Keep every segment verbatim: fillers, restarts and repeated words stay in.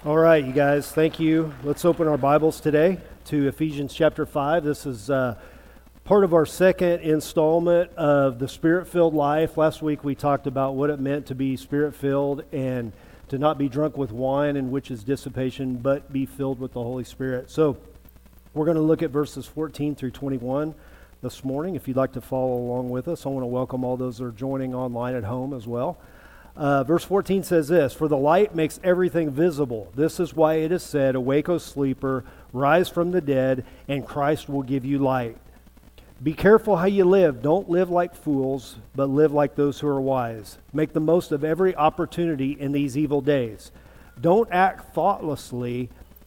All right, you guys, thank you. Let's open our Bibles today to Ephesians chapter five. This is uh, part of our second installment of the Spirit-filled life. Last week we talked about what it meant to be Spirit-filled and to not be drunk with wine, in which is dissipation, but be filled with the Holy Spirit. So we're going to look at verses fourteen through twenty-one this morning. If you'd like to follow along with us, I want to welcome all those that are joining online at home as well. Uh, verse fourteen says this, "For the light makes everything visible. This is why it is said, 'Awake, O sleeper, rise from the dead, and Christ will give you light.' Be careful how you live. Don't live like fools, but live like those who are wise. Make the most of every opportunity in these evil days. Don't act thoughtlessly,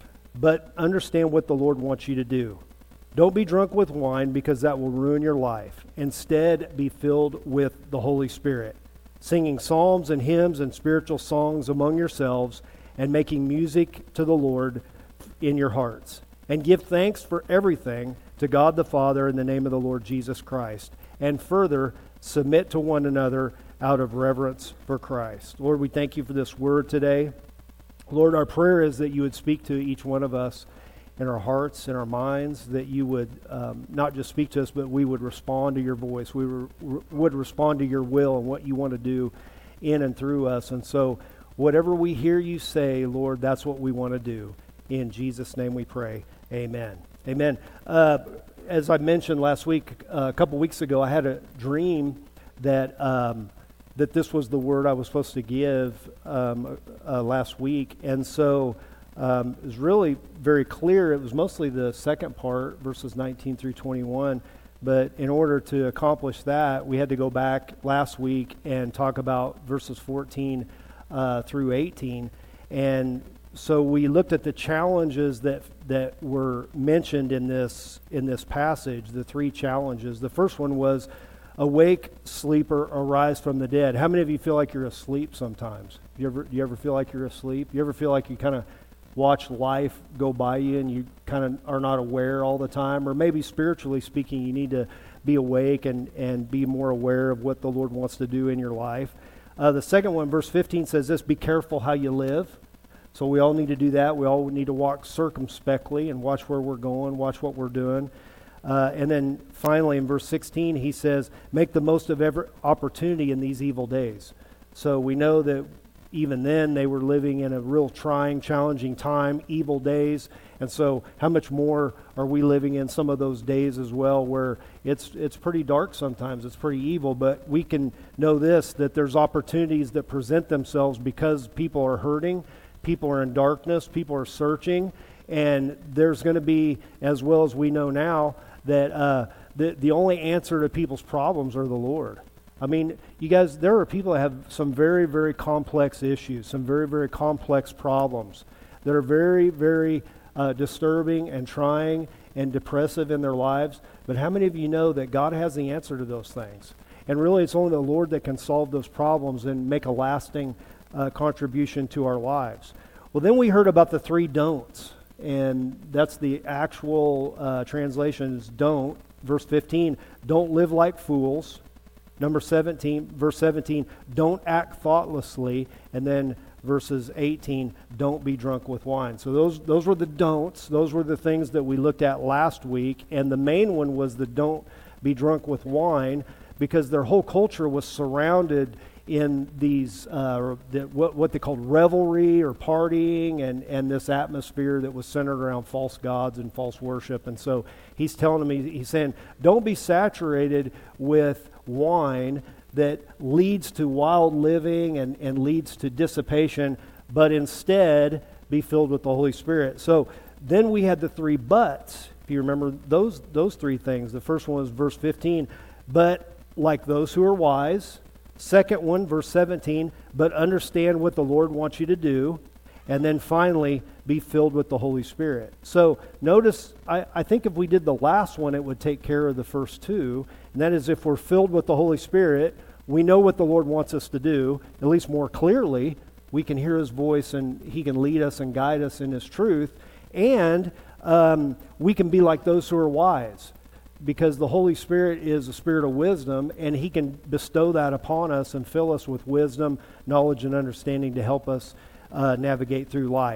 but understand what the Lord wants you to do. Don't be drunk with wine, because that will ruin your life. Instead, be filled with the Holy Spirit, singing psalms and hymns and spiritual songs among yourselves, and making music to the Lord in your hearts. And give thanks for everything to God the Father in the name of the Lord Jesus Christ. And further, submit to one another out of reverence for Christ." Lord, we thank you for this word today. Lord, our prayer is that you would speak to each one of us in our hearts, in our minds, that you would um, not just speak to us, but we would respond to your voice. We re- would respond to your will and what you want to do in and through us. And so whatever we hear you say, Lord, that's what we want to do. In Jesus' name we pray. Amen. Amen. Uh, as I mentioned last week, uh, a couple weeks ago, I had a dream that um, that this was the word I was supposed to give um, uh, last week. And so Um, it was really very clear. It was mostly the second part, verses nineteen through twenty-one. But in order to accomplish that, we had to go back last week and talk about verses fourteen uh, through eighteen. And so we looked at the challenges that that were mentioned in this in this passage. The three challenges. The first one was, "Awake, sleeper, arise from the dead." How many of you feel like you're asleep sometimes? Do you ever do you ever feel like you're asleep? You ever feel like you kind of watch life go by you and you kind of are not aware all the time? Or maybe spiritually speaking, you need to be awake and, and be more aware of what the Lord wants to do in your life. Uh, the second one, verse fifteen, says this, "Be careful how you live." So we all need to do that. We all need to walk circumspectly and watch where we're going, watch what we're doing. Uh, and then finally in verse sixteen, he says, "Make the most of every opportunity in these evil days." So we know that even then, they were living in a real trying, challenging time, evil days. And so how much more are we living in some of those days as well, where it's it's pretty dark sometimes, it's pretty evil, but we can know this, that there's opportunities that present themselves because people are hurting, people are in darkness, people are searching, and there's going to be, as well as we know now, that uh, the, the only answer to people's problems are the Lord. I mean, you guys, there are people that have some very, very complex issues, some very, very complex problems that are very, very uh, disturbing and trying and depressive in their lives. But how many of you know that God has the answer to those things? And really, it's only the Lord that can solve those problems and make a lasting uh, contribution to our lives. Well, then we heard about the three don'ts, and that's the actual uh, translation is don't. Verse fifteen, "Don't live like fools." Number seventeen, verse seventeen, "Don't act thoughtlessly." And then verses eighteen, "Don't be drunk with wine." So those those were the don'ts. Those were the things that we looked at last week. And the main one was the don't be drunk with wine, because their whole culture was surrounded in these, uh, the, what, what they called revelry or partying, and, and this atmosphere that was centered around false gods and false worship. And so he's telling them, he's saying, don't be saturated with wine that leads to wild living and, and leads to dissipation, but instead be filled with the Holy Spirit. So then we had the three buts. If you remember those those three things. The first one was verse fifteen, "But like those who are wise." Second one, verse seventeen, "But understand what the Lord wants you to do." And then finally, "Be filled with the Holy Spirit." So notice, I, I think if we did the last one, it would take care of the first two. And that is, if we're filled with the Holy Spirit, we know what the Lord wants us to do, at least more clearly. We can hear His voice and He can lead us and guide us in His truth. And um, we can be like those who are wise, because the Holy Spirit is a spirit of wisdom, and He can bestow that upon us and fill us with wisdom, knowledge, and understanding to help us uh, navigate through life.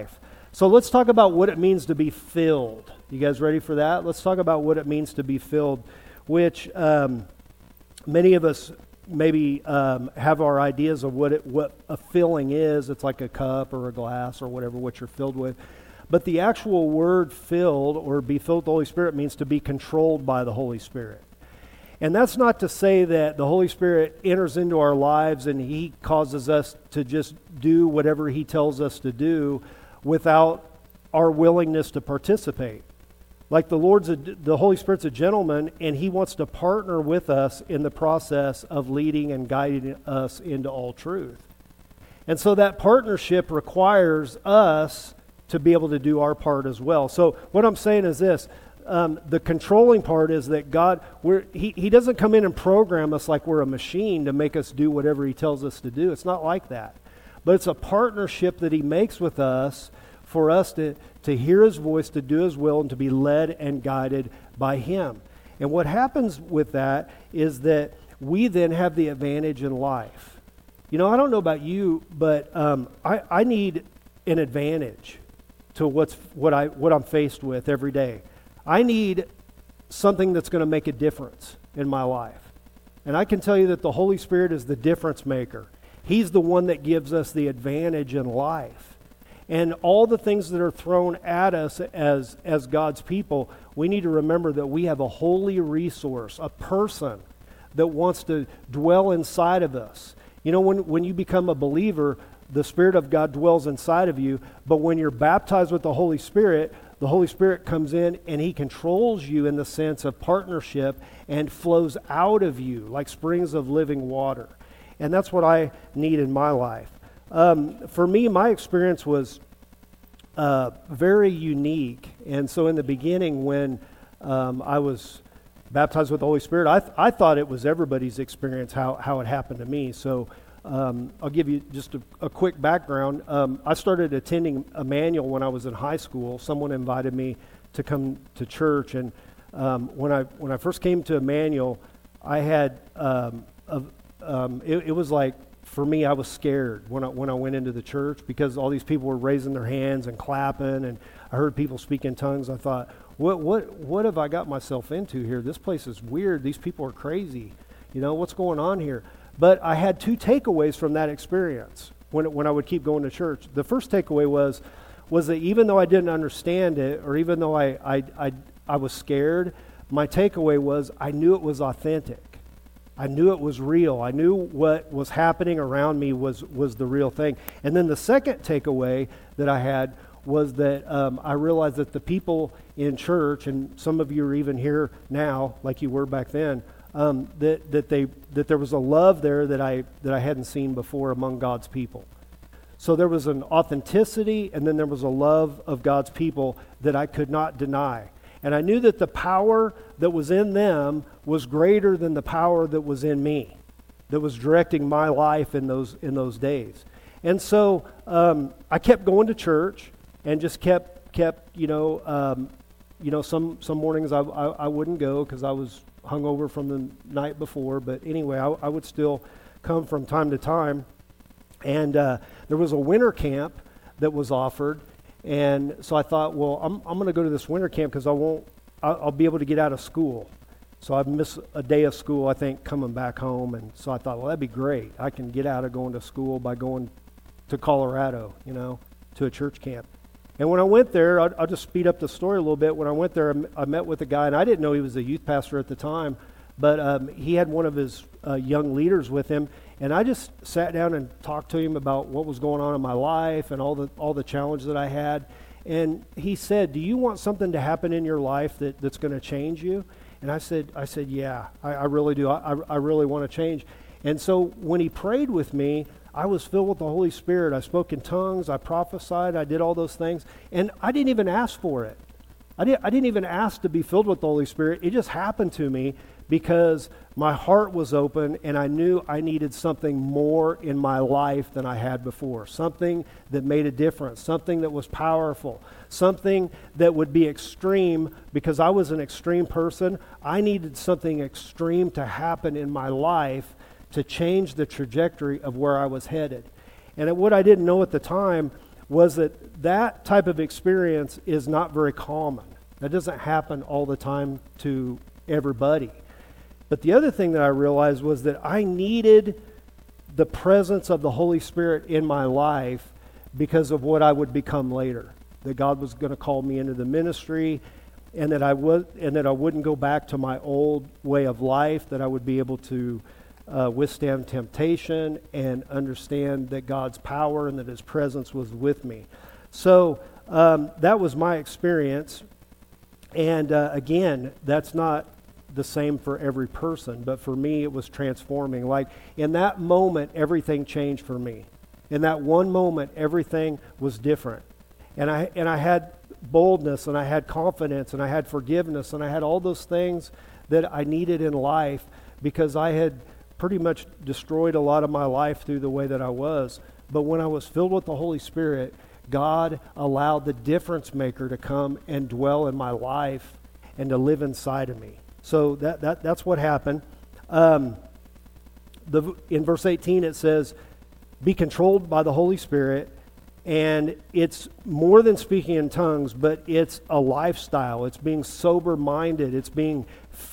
So let's talk about what it means to be filled. You guys ready for that? Let's talk about what it means to be filled, which um, many of us maybe um, have our ideas of what it, what a filling is. It's like a cup or a glass or whatever, what you're filled with. But the actual word filled or be filled with the Holy Spirit means to be controlled by the Holy Spirit. And that's not to say that the Holy Spirit enters into our lives and He causes us to just do whatever He tells us to do without our willingness to participate. Like the Lord's a, the Holy Spirit's a gentleman, and He wants to partner with us in the process of leading and guiding us into all truth. And so that partnership requires us to be able to do our part as well. So what I'm saying is this. Um, the controlling part is that God, we're, he, he doesn't come in and program us like we're a machine to make us do whatever He tells us to do. It's not like that. But it's a partnership that He makes with us for us to, to hear His voice, to do His will, and to be led and guided by Him. And what happens with that is that we then have the advantage in life. You know, I don't know about you, but um, I, I need an advantage to what's what I what I'm faced with every day. I need something that's going to make a difference in my life. And I can tell you that the Holy Spirit is the difference maker. He's the one that gives us the advantage in life. And all the things that are thrown at us as, as God's people, we need to remember that we have a holy resource, a person that wants to dwell inside of us. You know, when, when you become a believer, the Spirit of God dwells inside of you. But when you're baptized with the Holy Spirit, the Holy Spirit comes in and He controls you in the sense of partnership and flows out of you like springs of living water. And that's what I need in my life. Um, for me, my experience was uh, very unique. And so in the beginning, when um, I was baptized with the Holy Spirit, I, th- I thought it was everybody's experience, how, how it happened to me. So um, I'll give you just a, a quick background. Um, I started attending Emmanuel when I was in high school. Someone invited me to come to church. And um, when I when I first came to Emmanuel, I had, um, a, um, it, it was like, for me, I was scared when I, when I went into the church because all these people were raising their hands and clapping, and I heard people speak in tongues. I thought, what what what have I got myself into here? This place is weird. These people are crazy. You know, what's going on here? But I had two takeaways from that experience when when I would keep going to church. The first takeaway was was that even though I didn't understand it, or even though I I I, I was scared, my takeaway was I knew it was authentic. I knew it was real. I knew what was happening around me was, was the real thing. And then the second takeaway that I had was that um, I realized that the people in church, and some of you are even here now, like you were back then, um, that that they that there was a love there that I that I hadn't seen before among God's people. So there was an authenticity, and then there was a love of God's people that I could not deny. And I knew that the power that was in them was greater than the power that was in me, that was directing my life in those in those days. And so um, I kept going to church and just kept kept you know um, you know some some mornings I I, I wouldn't go because I was hungover from the night before. But anyway, I, I would still come from time to time. And uh, there was a winter camp that was offered. And so I thought, well, I'm I'm going to go to this winter camp because I won't, I'll, I'll be able to get out of school. So I'd miss a day of school, I think, coming back home. And so I thought, well, that'd be great. I can get out of going to school by going to Colorado, you know, to a church camp. And when I went there, I'll, I'll just speed up the story a little bit. When I went there, I met with a guy, and I didn't know he was a youth pastor at the time, but um, he had one of his uh, young leaders with him. And I just sat down and talked to him about what was going on in my life and all the all the challenge that I had. And he said, "Do you want something to happen in your life that, that's going to change you?" And I said, "I said, yeah, I, I really do. I, I really want to change." And so when he prayed with me, I was filled with the Holy Spirit. I spoke in tongues. I prophesied. I did all those things, and I didn't even ask for it. I didn't. I didn't even ask to be filled with the Holy Spirit. It just happened to me because my heart was open and I knew I needed something more in my life than I had before. Something that made a difference, something that was powerful, something that would be extreme because I was an extreme person. I needed something extreme to happen in my life to change the trajectory of where I was headed. And what I didn't know at the time was that that type of experience is not very common. That doesn't happen all the time to everybody. But the other thing that I realized was that I needed the presence of the Holy Spirit in my life because of what I would become later. That God was going to call me into the ministry, and that I would, and that I wouldn't go back to my old way of life, that I would be able to uh, withstand temptation and understand that God's power and that His presence was with me. So um, that was my experience. And uh, again, that's not the same for every person, but for me it was transforming. Like in that moment, everything changed for me. In that one moment, everything was different. And I and I had boldness, and I had confidence, and I had forgiveness, and I had all those things that I needed in life because I had pretty much destroyed a lot of my life through the way that I was. But when I was filled with the Holy Spirit, God allowed the difference maker to come and dwell in my life and to live inside of me. So that, that that's what happened. Um, the, in verse eighteen it says, be controlled by the Holy Spirit. And it's more than speaking in tongues, but it's a lifestyle. It's being sober-minded. It's being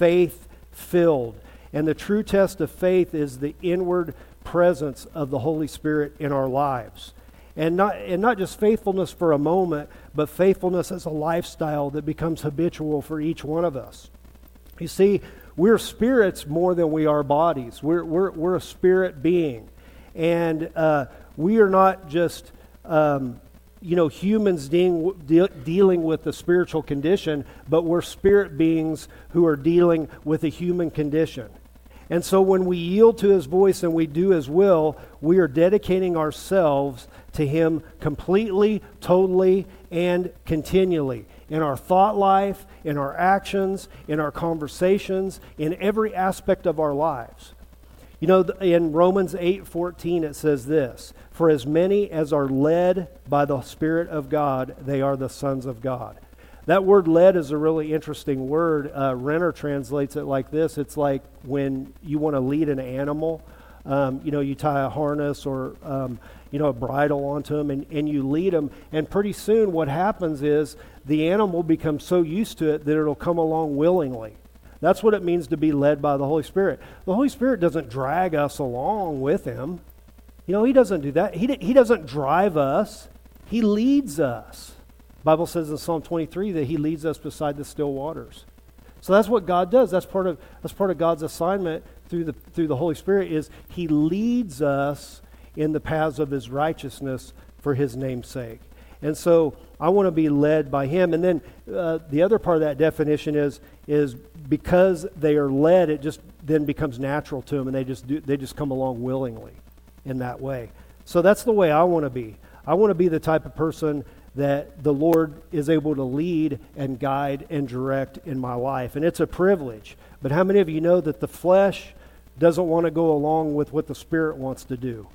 faith-filled. And the true test of faith is the inward presence of the Holy Spirit in our lives. And not, and not just faithfulness for a moment, but faithfulness as a lifestyle that becomes habitual for each one of us. You see, we're spirits more than we are bodies. We're, we're, we're a spirit being. And uh, we are not just... Um, you know, humans dealing, de- dealing with the spiritual condition, but we're spirit beings who are dealing with a human condition. And so when we yield to His voice and we do His will, we are dedicating ourselves to Him completely, totally, and continually. In our thought life, in our actions, in our conversations, in every aspect of our lives. You know, in Romans eight fourteen it says this, for as many as are led by the Spirit of God, they are the sons of God. That word led is a really interesting word. Uh, Renner translates it like this. It's like when you want to lead an animal, um, you know, you tie a harness or, um, you know, a bridle onto them and, and you lead them. And pretty soon what happens is the animal becomes so used to it that it'll come along willingly. That's what it means to be led by the Holy Spirit. The Holy Spirit doesn't drag us along with Him. You know, He doesn't do that. He, he doesn't drive us. He leads us. The Bible says in Psalm twenty-three that He leads us beside the still waters. So that's what God does. That's part of that's part of God's assignment through the through the Holy Spirit is He leads us in the paths of His righteousness for His name's sake. And so I want to be led by Him. And then uh, the other part of that definition is is because they are led, it just then becomes natural to them, and they just do, they just come along willingly in that way. So that's the way I want to be. I want to be the type of person that the Lord is able to lead and guide and direct in my life. And it's a privilege. But how many of you know that the flesh doesn't want to go along with what the Spirit wants to do?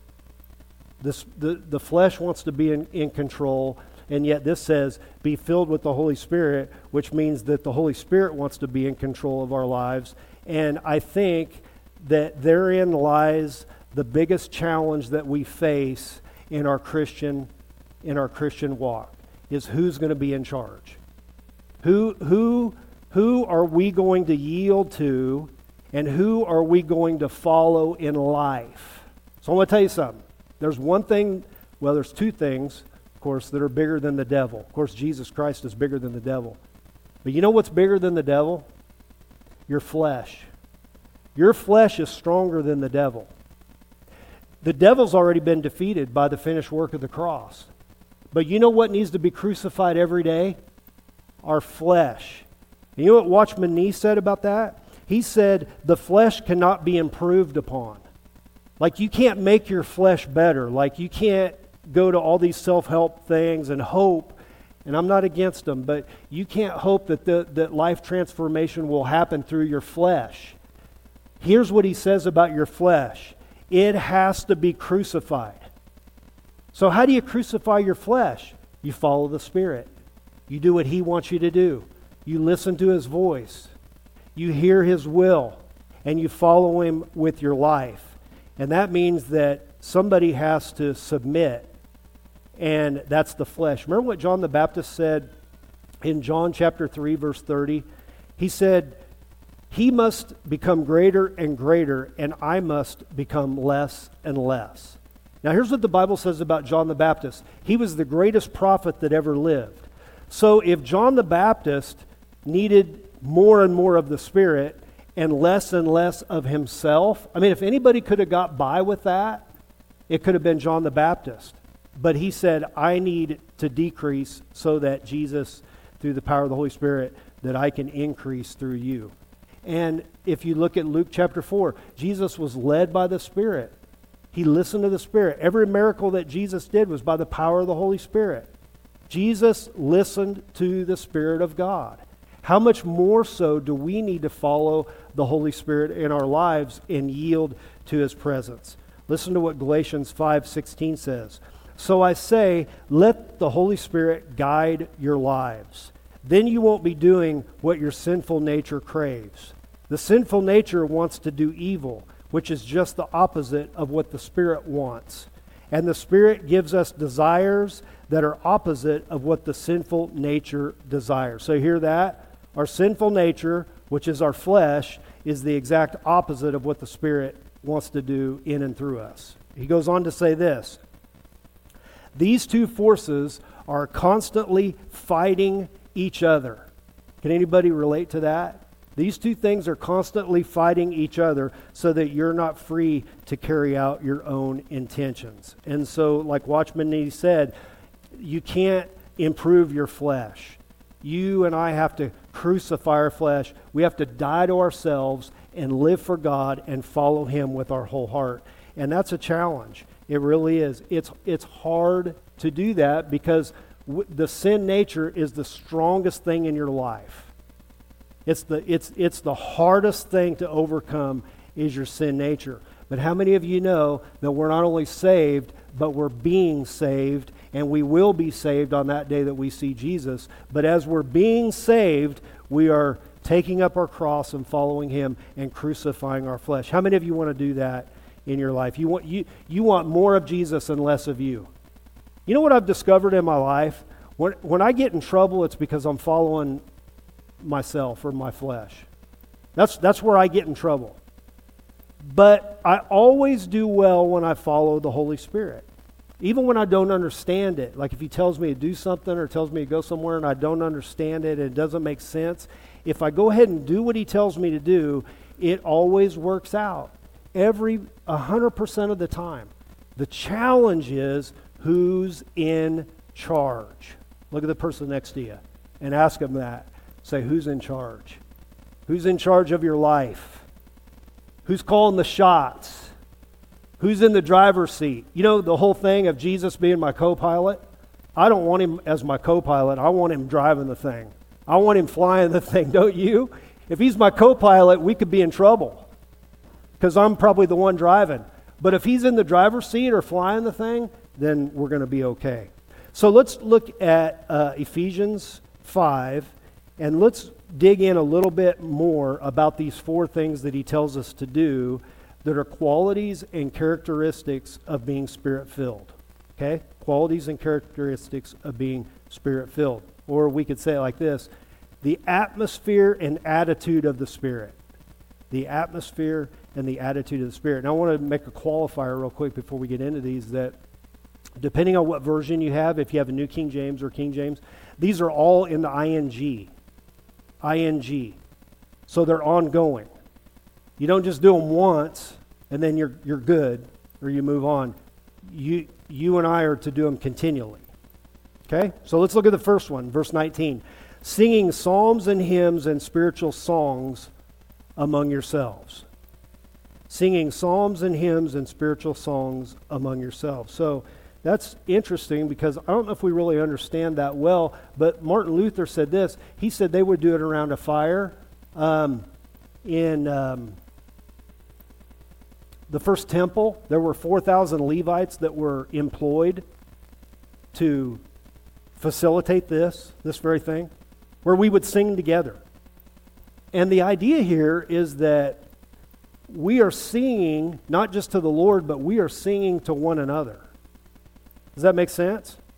This, the, the flesh wants to be in, in control, and yet this says, be filled with the Holy Spirit, which means that the Holy Spirit wants to be in control of our lives. And I think that therein lies the biggest challenge that we face in our Christian in our Christian walk, is who's going to be in charge. Who who who are we going to yield to, and who are we going to follow in life? So I'm going to tell you something. There's one thing, well, there's two things, of course, that are bigger than the devil. Of course, Jesus Christ is bigger than the devil. But you know what's bigger than the devil? Your flesh. Your flesh is stronger than the devil. The devil's already been defeated by the finished work of the cross. But you know what needs to be crucified every day? Our flesh. And you know what Watchman Nee said about that? He said, the flesh cannot be improved upon. Like you can't make your flesh better. Like you can't go to all these self-help things and hope, and I'm not against them, but you can't hope that the, that life transformation will happen through your flesh. Here's what he says about your flesh. It has to be crucified. So how do you crucify your flesh? You follow the Spirit. You do what He wants you to do. You listen to His voice. You hear His will. And you follow Him with your life. And that means that somebody has to submit and that's the flesh. Remember what John the Baptist said in John chapter three, verse thirty? He said, he must become greater and greater, and I must become less and less. Now here's what the Bible says about John the Baptist. He was the greatest prophet that ever lived. So if John the Baptist needed more and more of the Spirit and less and less of himself, I mean, if anybody could have got by with that, it could have been John the Baptist. But he said, I need to decrease so that Jesus, through the power of the Holy Spirit, that I can increase through you. And if you look at Luke chapter four, Jesus was led by the Spirit. He listened to the Spirit. Every miracle that Jesus did was by the power of the Holy Spirit. Jesus listened to the Spirit of God. How much more so do we need to follow the Holy Spirit in our lives and yield to His presence? Listen to what Galatians five sixteen says. So I say, let the Holy Spirit guide your lives. Then you won't be doing what your sinful nature craves. The sinful nature wants to do evil, which is just the opposite of what the Spirit wants. And the Spirit gives us desires that are opposite of what the sinful nature desires. So hear that? Our sinful nature, which is our flesh, is the exact opposite of what the Spirit wants to do in and through us. He goes on to say this. These two forces are constantly fighting each other. Can anybody relate to that? These two things are constantly fighting each other so that you're not free to carry out your own intentions. And so, like Watchman Nee said, you can't improve your flesh. You and I have to crucify our flesh. We have to die to ourselves and live for God and follow Him with our whole heart. And that's a challenge. It really is. It's it's hard to do that because w- the sin nature is the strongest thing in your life. It's the it's it's the hardest thing to overcome is your sin nature. But how many of you know that we're not only saved, but we're being saved, and we will be saved on that day that we see Jesus. But as we're being saved, we are taking up our cross and following Him and crucifying our flesh. How many of you want to do that in your life? You want you you want more of Jesus and less of you. You know what I've discovered in my life? When when I get in trouble, it's because I'm following myself or my flesh. That's that's where I get in trouble. But I always do well when I follow the Holy Spirit. Even when I don't understand it. Like if He tells me to do something or tells me to go somewhere and I don't understand it and it doesn't make sense, if I go ahead and do what He tells me to do, it always works out. Every one hundred percent of the time. The challenge is who's in charge. Look at the person next to you and ask them that. Say, who's in charge? Who's in charge of your life? Who's calling the shots? Who's in the driver's seat? You know, the whole thing of Jesus being my co-pilot? I don't want Him as my co-pilot. I want Him driving the thing. I want Him flying the thing, don't you? If He's my co-pilot, we could be in trouble because I'm probably the one driving. But if He's in the driver's seat or flying the thing, then we're going to be okay. So let's look at uh, Ephesians five. And let's dig in a little bit more about these four things that he tells us to do that are qualities and characteristics of being Spirit-filled. Okay? Qualities and characteristics of being Spirit-filled. Or we could say it like this, the atmosphere and attitude of the Spirit. The atmosphere and the attitude of the Spirit. Now I want to make a qualifier real quick before we get into these that depending on what version you have, if you have a New King James or King James, these are all in the I N G. I N G. So they're ongoing. You don't just do them once and then you're you're good or you move on. You you and I are to do them continually. Okay? So let's look at the first one, verse nineteen. Singing psalms and hymns and spiritual songs among yourselves. Singing psalms and hymns and spiritual songs among yourselves. So that's interesting because I don't know if we really understand that well, but Martin Luther said this. He said they would do it around a fire. Um, in um, the first temple, there were four thousand Levites that were employed to facilitate this, this very thing, where we would sing together. And the idea here is that we are singing not just to the Lord, but we are singing to one another. Does that make sense?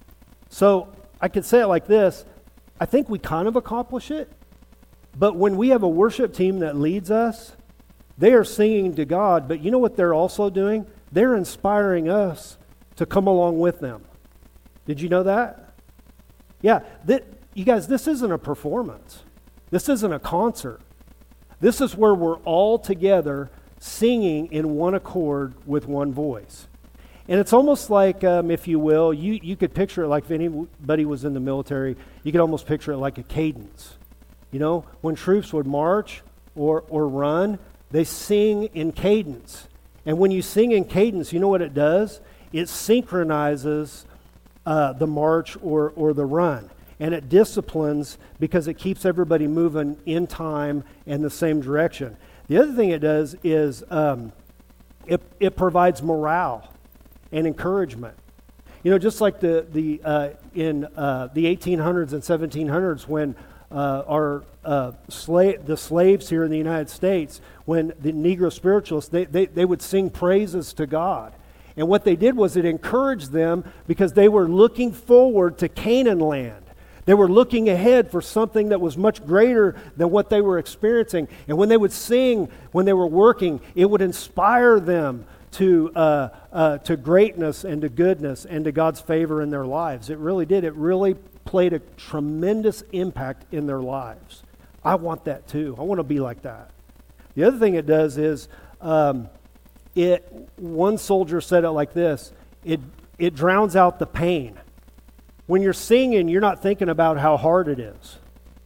So I could say it like this. I think we kind of accomplish it, but when we have a worship team that leads us, they are singing to God, but you know what they're also doing? They're inspiring us to come along with them. Did you know that? Yeah, th- you guys, this isn't a performance. This isn't a concert. This is where we're all together singing in one accord with one voice. And it's almost like, um, if you will, you, you could picture it like if anybody was in the military, you could almost picture it like a cadence. You know, when troops would march or, or run, they sing in cadence. And when you sing in cadence, you know what it does? It synchronizes uh, the march or, or the run. And it disciplines because it keeps everybody moving in time and the same direction. The other thing it does is um, it, it provides morale and encouragement. You know, just like the the uh, in uh, the eighteen hundreds and seventeen hundreds when uh, our uh, slave the slaves here in the United States, when the Negro spiritualists, they, they, they would sing praises to God. And what they did was it encouraged them because they were looking forward to Canaan land. They were looking ahead for something that was much greater than what they were experiencing. And when they would sing, when they were working, it would inspire them to uh, uh, to greatness and to goodness and to God's favor in their lives. It really did. It really played a tremendous impact in their lives. I want that too. I want to be like that. The other thing it does is, um, it. one soldier said it like this, it it drowns out the pain. When you're singing, you're not thinking about how hard it is.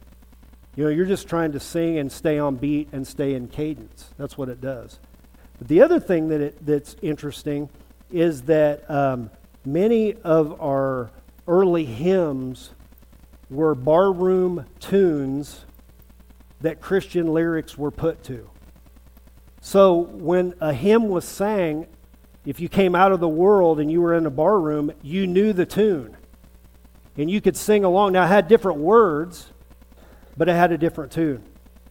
You know, you're just trying to sing and stay on beat and stay in cadence. That's what it does. But the other thing that it, that's interesting is that um, many of our early hymns were barroom tunes that Christian lyrics were put to. So when a hymn was sang, if you came out of the world and you were in a bar room, you knew the tune. And you could sing along. Now, it had different words, but it had a different tune.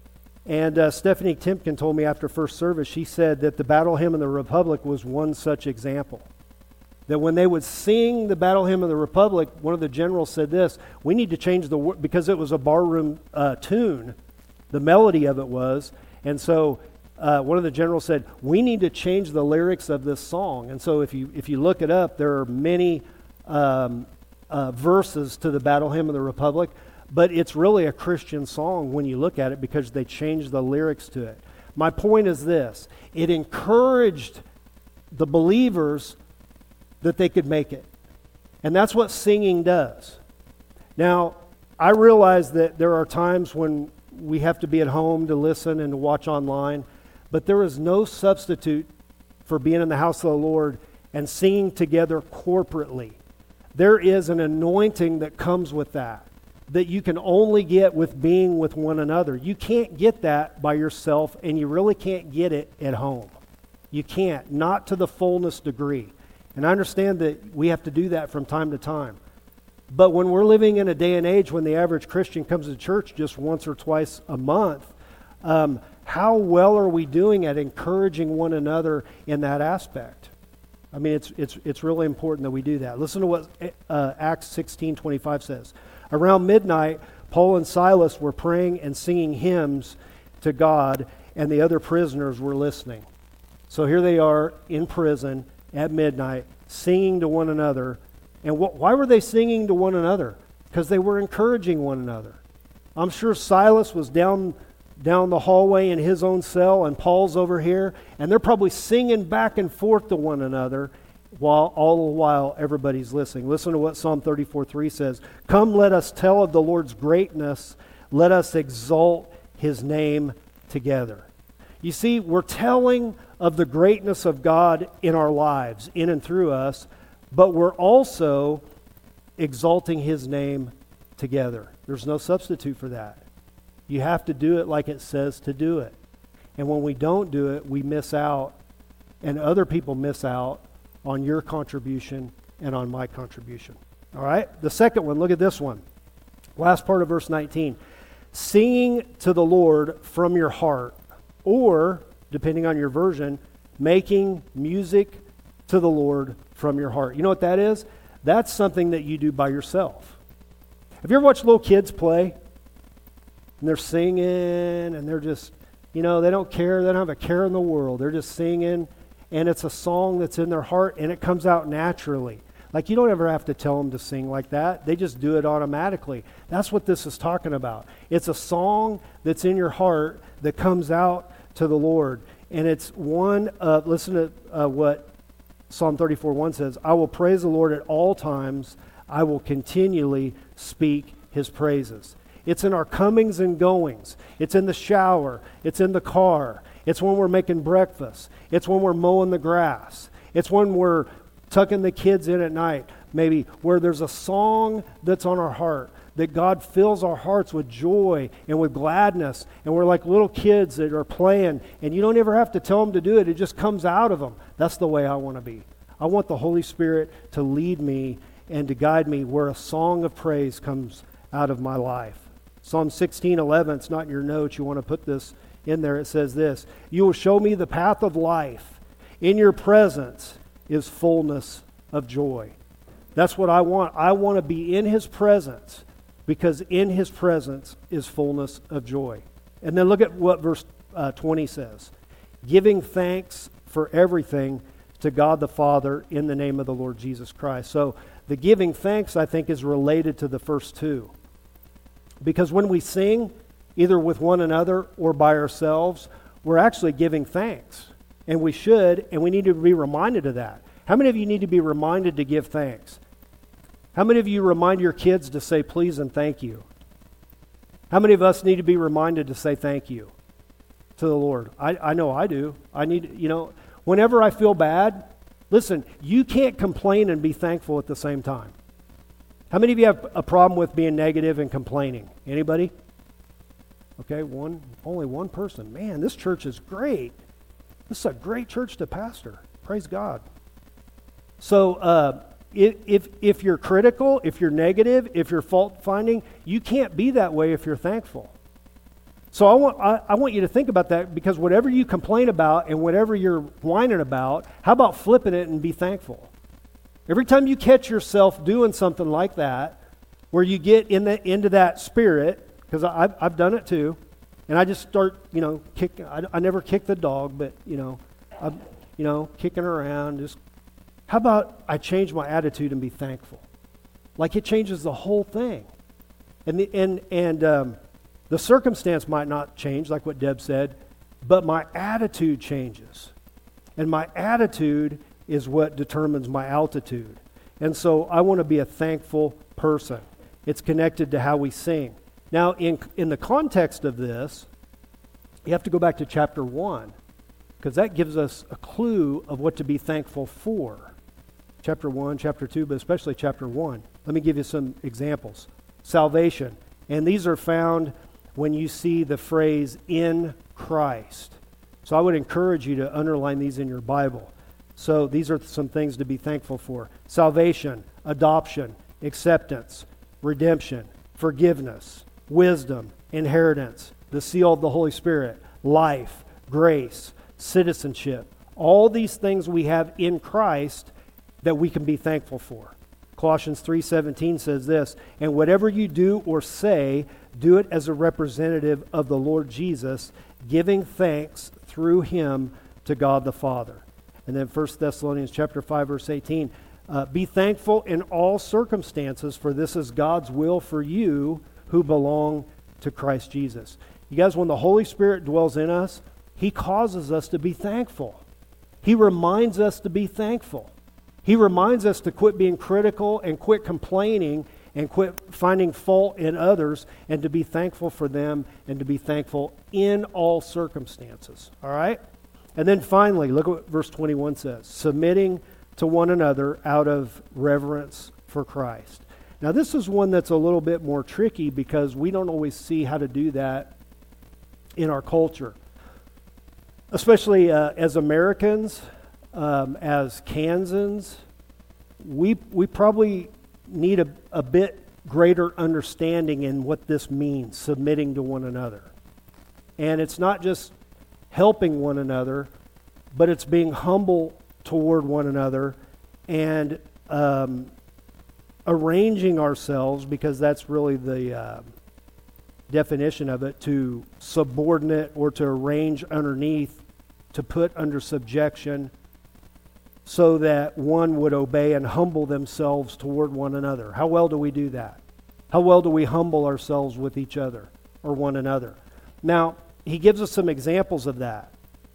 And uh, Stephanie Timpkin told me after first service, she said that the Battle Hymn of the Republic was one such example. That when they would sing the Battle Hymn of the Republic, one of the generals said this, we need to change the word, because it was a barroom uh, tune, the melody of it was. And so uh, one of the generals said, we need to change the lyrics of this song. And so if you if you look it up, there are many um, uh, verses to the Battle Hymn of the Republic. But it's really a Christian song when you look at it because they changed the lyrics to it. My point is this. It encouraged the believers that they could make it. And that's what singing does. Now, I realize that there are times when we have to be at home to listen and to watch online, but there is no substitute for being in the house of the Lord and singing together corporately. There is an anointing that comes with that, that you can only get with being with one another. You can't get that by yourself, and you really can't get it at home. You can't, not to the fullness degree. And I understand that we have to do that from time to time. But when we're living in a day and age when the average Christian comes to church just once or twice a month, um, how well are we doing at encouraging one another in that aspect? I mean, it's it's it's really important that we do that. Listen to what uh, Acts sixteen twenty-five says. Around midnight, Paul and Silas were praying and singing hymns to God, and the other prisoners were listening. So here they are in prison at midnight, singing to one another. And wh- why were they singing to one another? Because they were encouraging one another. I'm sure Silas was down, down the hallway in his own cell, and Paul's over here, and they're probably singing back and forth to one another, while all the while everybody's listening. Listen to what Psalm thirty-four three says. Come, let us tell of the Lord's greatness. Let us exalt his name together. You see, we're telling of the greatness of God in our lives, in and through us, but we're also exalting his name together. There's no substitute for that. You have to do it like it says to do it. And when we don't do it, we miss out, and other people miss out on your contribution and on my contribution. All right? The second one, look at this one. Last part of verse nineteen. Singing to the Lord from your heart, or, depending on your version, making music to the Lord from your heart. You know what that is? that's something that you do by yourself. Have you ever watched little kids play? And they're singing, and they're just, you know, they don't care. They don't have a care in the world. They're just singing, and it's a song that's in their heart, and it comes out naturally. Like, you don't ever have to tell them to sing like that. They just do it automatically. That's what this is talking about. It's a song that's in your heart that comes out to the Lord. And it's one of, listen to uh, what Psalm thirty-four one says, I will praise the Lord at all times. I will continually speak his praises. It's in our comings and goings. It's in the shower. It's in the car. It's when we're making breakfast. It's when we're mowing the grass. It's when we're tucking the kids in at night, maybe, where there's a song that's on our heart, that God fills our hearts with joy and with gladness, and we're like little kids that are playing, and you don't ever have to tell them to do it. It just comes out of them. That's the way I want to be. I want the Holy Spirit to lead me and to guide me where a song of praise comes out of my life. Psalm sixteen eleven, it's not in your notes. You want to put this in there. It says this, you will show me the path of life. In your presence is fullness of joy. That's what I want. I want to be in his presence, because in his presence is fullness of joy. And then look at what verse uh, twenty says. Giving thanks for everything to God the Father in the name of the Lord Jesus Christ. So the giving thanks, I think, is related to the first two. Because when we sing, either with one another or by ourselves, we're actually giving thanks. And we should, and we need to be reminded of that. How many of you need to be reminded to give thanks? How many of you remind your kids to say please and thank you? How many of us need to be reminded to say thank you to the Lord? I, I know I do. I need, you know, whenever I feel bad, listen, you can't complain and be thankful at the same time. How many of you have a problem with being negative and complaining? Anybody? Okay, one, only one person. Man, this church is great. This is a great church to pastor. Praise God. So uh, if, if if you're critical, if you're negative, if you're fault-finding, you can't be that way if you're thankful. So I want I, I want you to think about that, because whatever you complain about and whatever you're whining about, how about flipping it and be thankful? Every time you catch yourself doing something like that, where you get in the into that spirit, because I've, I've done it too, and I just start, you know, kick. I, I never kick the dog, but, you know, I'm, you know, kicking around. Just, how about I change my attitude and be thankful? Like, it changes the whole thing. And the, and and um, the circumstance might not change, like what Deb said, but my attitude changes. And my attitude is what determines my altitude. And so I want to be a thankful person. It's connected to how we sing. Now, in in the context of this, you have to go back to chapter one, because that gives us a clue of what to be thankful for. Chapter one, chapter two, but especially chapter one. Let me give you some examples. Salvation. And these are found when you see the phrase, in Christ. So I would encourage you to underline these in your Bible. So these are some things to be thankful for. Salvation, adoption, acceptance, redemption, forgiveness, wisdom, inheritance, the seal of the Holy Spirit, life, grace, citizenship. All these things we have in Christ that we can be thankful for. Colossians three seventeen says this, and whatever you do or say, do it as a representative of the Lord Jesus, giving thanks through him to God the Father. And then First Thessalonians chapter five, verse eighteen, uh, be thankful in all circumstances, for this is God's will for you who belong to Christ Jesus. You guys, when the Holy Spirit dwells in us, he causes us to be thankful. He reminds us to be thankful. He reminds us to quit being critical and quit complaining and quit finding fault in others, and to be thankful for them and to be thankful in all circumstances. All right? And then finally, look at what verse twenty-one says. Submitting to one another out of reverence for Christ. Now, this is one that's a little bit more tricky, because we don't always see how to do that in our culture. Especially uh, as Americans, um, as Kansans, we we probably need a, a bit greater understanding in what this means, submitting to one another. And it's not just helping one another, but it's being humble toward one another, and um, arranging ourselves, because that's really the uh, definition of it, to subordinate or to arrange underneath, to put under subjection, so that one would obey and humble themselves toward one another. How well do we do that? How well do we humble ourselves with each other or one another? Now, he gives us some examples of that.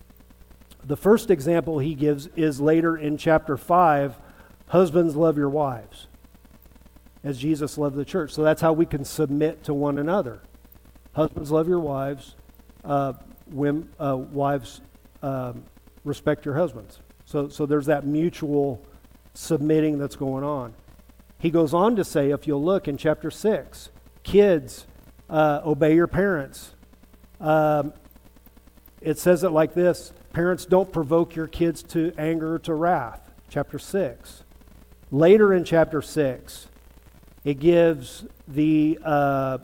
The first example he gives is later in chapter five, husbands, love your wives, as Jesus loved the church. So that's how we can submit to one another. Husbands, love your wives. Uh, women, uh, wives, um, respect your husbands. So, so there's that mutual submitting that's going on. He goes on to say, if you'll look in chapter six, kids, uh, obey your parents. Um, it says it like this: parents, don't provoke your kids to anger or to wrath. Chapter six. Later in chapter six, it gives the uh,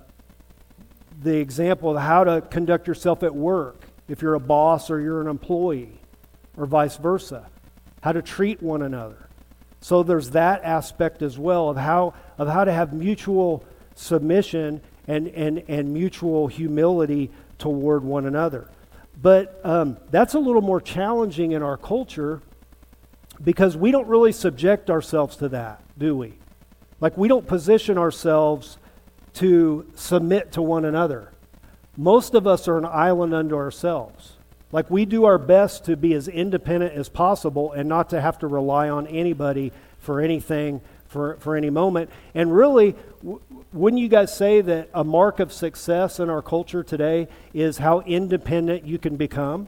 the example of how to conduct yourself at work, if you're a boss or you're an employee, or vice versa. How to treat one another. So there's that aspect as well of how of how to have mutual submission and and, and mutual humility toward one another. But um, that's a little more challenging in our culture, because we don't really subject ourselves to that, do we? Like, we don't position ourselves to submit to one another. Most of us are an island unto ourselves. Like, we do our best to be as independent as possible and not to have to rely on anybody for anything, for, for any moment. And really, w- wouldn't you guys say that a mark of success in our culture today is how independent you can become?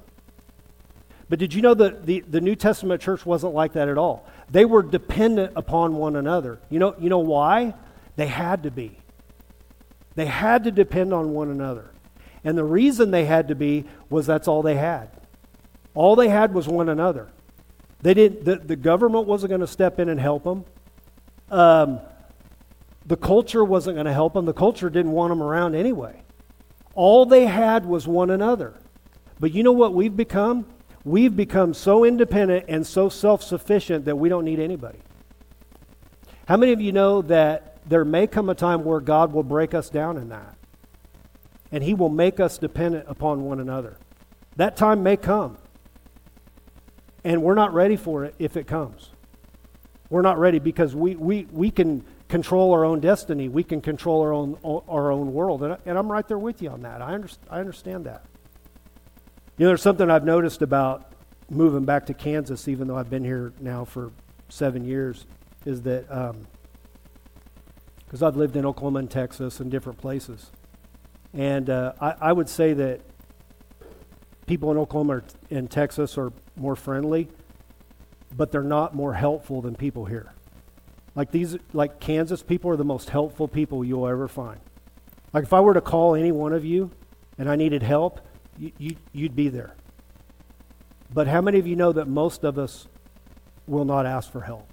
But did you know that the, the New Testament church wasn't like that at all? They were dependent upon one another. You know, you know why? They had to be. They had to depend on one another. And the reason they had to be was that's all they had. All they had was one another. They didn't. The, the government wasn't going to step in and help them. Um, the culture wasn't going to help them. The culture didn't want them around anyway. All they had was one another. But you know what we've become? We've become so independent and so self-sufficient that we don't need anybody. How many of you know that there may come a time where God will break us down in that? And He will make us dependent upon one another. That time may come. And we're not ready for it if it comes. We're not ready because we, we, we can control our own destiny. We can control our own our own world. And, I, and I'm right there with you on that. I, under, I understand that. You know, there's something I've noticed about moving back to Kansas, even though I've been here now for seven years, is that, because um, I've lived in Oklahoma and Texas and different places. And uh, I, I would say that people in Oklahoma and Texas are more friendly, but they're not more helpful than people here. Like these, like Kansas people are the most helpful people you'll ever find. Like if I were to call any one of you and I needed help, you, you, you'd be there. But how many of you know that most of us will not ask for help?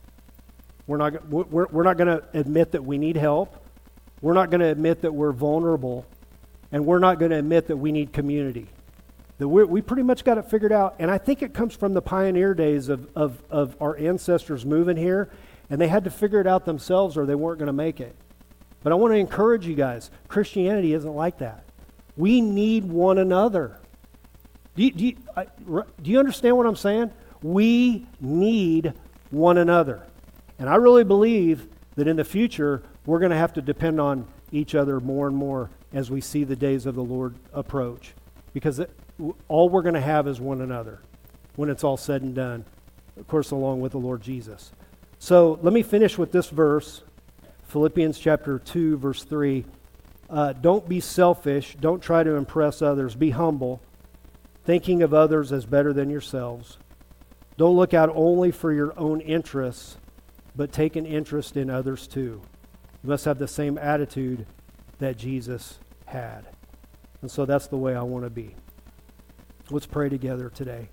We're not, we're, we're not going to admit that we need help. We're not going to admit that we're vulnerable, and we're not going to admit that we need community. That we're, we pretty much got it figured out, and I think it comes from the pioneer days of, of, of our ancestors moving here, and they had to figure it out themselves or they weren't going to make it. But I want to encourage you guys, Christianity isn't like that. We need one another. Do you, do you, I, do you understand what I'm saying? We need one another. And I really believe that in the future, we're going to have to depend on each other more and more as we see the days of the Lord approach. Because it, all we're going to have is one another when it's all said and done, of course, along with the Lord Jesus. So let me finish with this verse, Philippians chapter two, verse three. Uh, don't be selfish. Don't try to impress others. Be humble, thinking of others as better than yourselves. Don't look out only for your own interests, but take an interest in others too. You must have the same attitude that Jesus had. And so that's the way I want to be. Let's pray together today.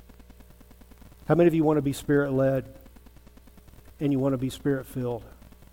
How many of you want to be Spirit-led and you want to be Spirit-filled?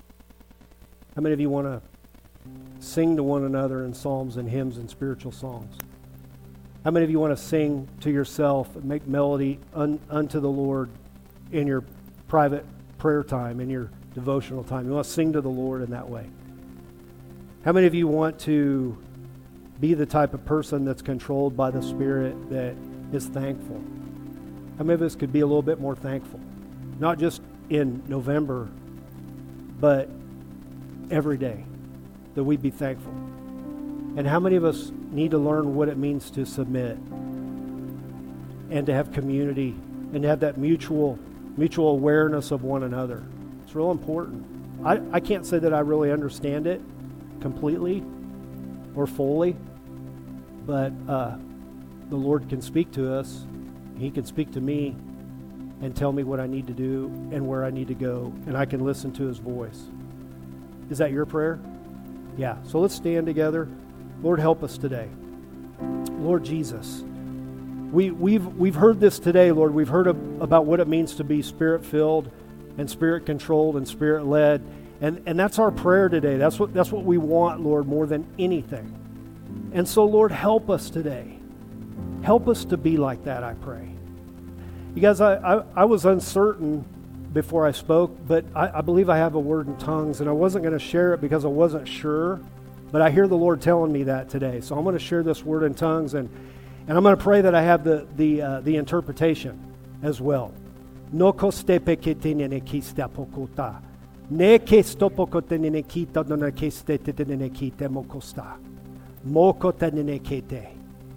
How many of you want to sing to one another in psalms and hymns and spiritual songs? How many of you want to sing to yourself and make melody un, unto the Lord in your private prayer time, in your devotional time. You want to sing to the Lord in that way. How many of you want to be the type of person that's controlled by the Spirit that is thankful? How many of us could be a little bit more thankful? Not just in November, but every day, that we be thankful. And how many of us need to learn what it means to submit and to have community and to have that mutual mutual awareness of one another? It's real important. I, I can't say that I really understand it completely or fully, but uh, the Lord can speak to us. He can speak to me and tell me what I need to do and where I need to go, and I can listen to His voice. Is that your prayer? Yeah. So let's stand together. Lord, help us today. Lord Jesus, we, we've we've heard this today, Lord. We've heard of, about what it means to be Spirit-filled and Spirit-controlled and Spirit-led, and and that's our prayer today. That's what that's what we want, Lord, more than anything. And so, Lord, help us today. Help us to be like that, I pray. You guys, I, I, I was uncertain before I spoke, but I, I believe I have a word in tongues, and I wasn't going to share it because I wasn't sure, but I hear the Lord telling me that today. So I'm going to share this word in tongues, and, and I'm going to pray that I have the the uh, the interpretation as well. No kostepe ketinene kista pokota. Ne kestopokotenene kita dona kestetenene kita mokosta. Mokotenene kete.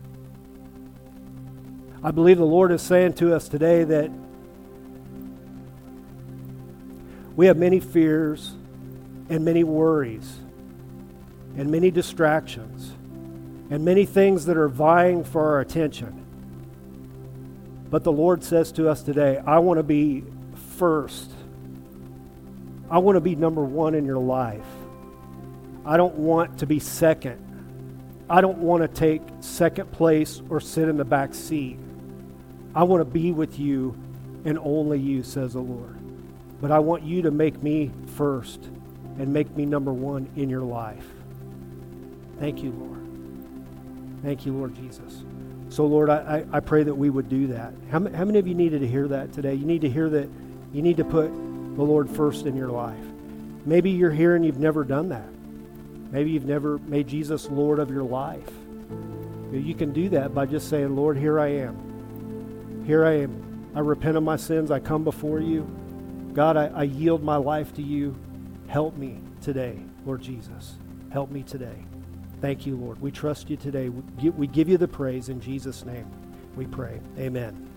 I believe the Lord is saying to us today that we have many fears and many worries and many distractions and many things that are vying for our attention. But the Lord says to us today, I want to be first. I want to be number one in your life. I don't want to be second. I don't want to take second place or sit in the back seat. I want to be with you and only you, says the Lord. But I want you to make me first and make me number one in your life. Thank you, Lord. Thank you, Lord Jesus. So, Lord, I, I pray that we would do that. How, how many of you needed to hear that today? You need to hear that you need to put the Lord first in your life. Maybe you're here and you've never done that. Maybe you've never made Jesus Lord of your life. You can do that by just saying, Lord, here I am. Here I am. I repent of my sins. I come before you. God, I, I yield my life to you. Help me today, Lord Jesus. Help me today. Thank you, Lord. We trust you today. We give, we give you the praise in Jesus' name. We pray. Amen.